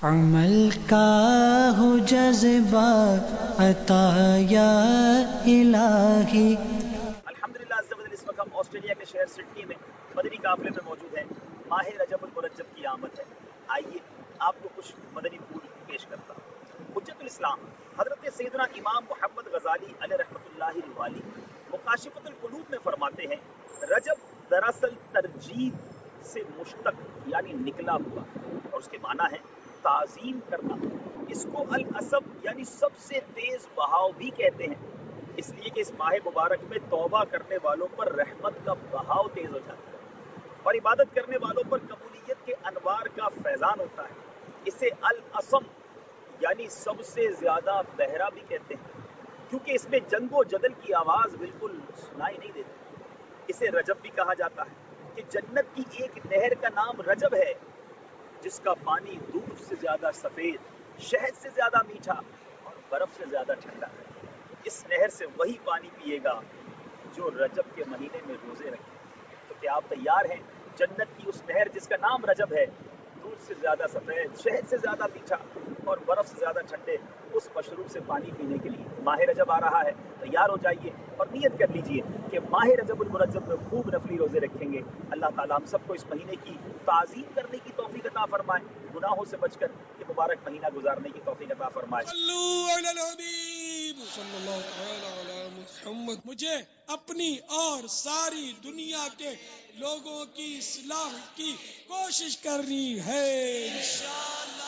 عمل کا ہو جذبہ عطا یا الہی۔ الحمدللہ عز و جل اس وقت ہم آسٹریلیا کے شہر سڈنی میں مدنی قافلے میں موجود ہیں۔ ماہ رجب المرجب کی آمد ہے۔ آئیے آپ کو کچھ مدنی پھول پیش کرتا ہوں۔ حجت الاسلام حضرت سیدنا امام محمد غزالی علیہ رحمۃ اللہ الوالی مکاشفۃ القلوب میں فرماتے ہیں، رجب دراصل ترجیب سے مشتق یعنی نکلا ہوا، اور اس کے معنی ہے تعظیم کرنا۔ اس کو الاسب یعنی سب سے تیز بہاؤ بھی کہتے ہیں، اس لیے کہ اس ماہ مبارک میں توبہ کرنے والوں پر رحمت کا بہاؤ تیز ہو جاتا ہے اور عبادت کرنے والوں پر قبولیت کے انوار کا فیضان ہوتا ہے۔ اسے الاسم یعنی سب سے زیادہ بہرا بھی کہتے ہیں، کیونکہ اس میں جنگ و جدل کی آواز بالکل سنائی نہیں دیتی۔ اسے رجب بھی کہا جاتا ہے کہ جنت کی ایک نہر کا نام رجب ہے، جس کا پانی دودھ سے زیادہ سفید، شہد سے زیادہ میٹھا اور برف سے زیادہ ٹھنڈا ہے۔ اس نہر سے وہی پانی پیے گا جو رجب کے مہینے میں روزے رکھے۔ تو کیا آپ تیار ہیں جنت کی اس نہر جس کا نام رجب ہے، دودھ سے زیادہ سفید، شہد سے زیادہ میٹھا اور برف سے زیادہ ٹھنڈے، اس مشروب سے پانی پینے کے لیے؟ ماہ رجب آ رہا ہے، تیار ہو جائیے اور نیت کر لیجئے کہ ماہ رجب المرجب میں خوب نفلی روزے رکھیں گے۔ اللہ تعالیٰ ہم سب کو اس مہینے کی تعظیم کرنے کی توفیق عطا فرمائے، گناہوں سے بچ کر یہ مبارک مہینہ گزارنے کی توفیق عطا فرمائے۔ صلو علی الحبیب صلی اللہ تعالی علی محمد۔ مجھے اپنی اور ساری دنیا کے لوگوں کی اصلاح کی کوشش کرنی ہے انشاءاللہ۔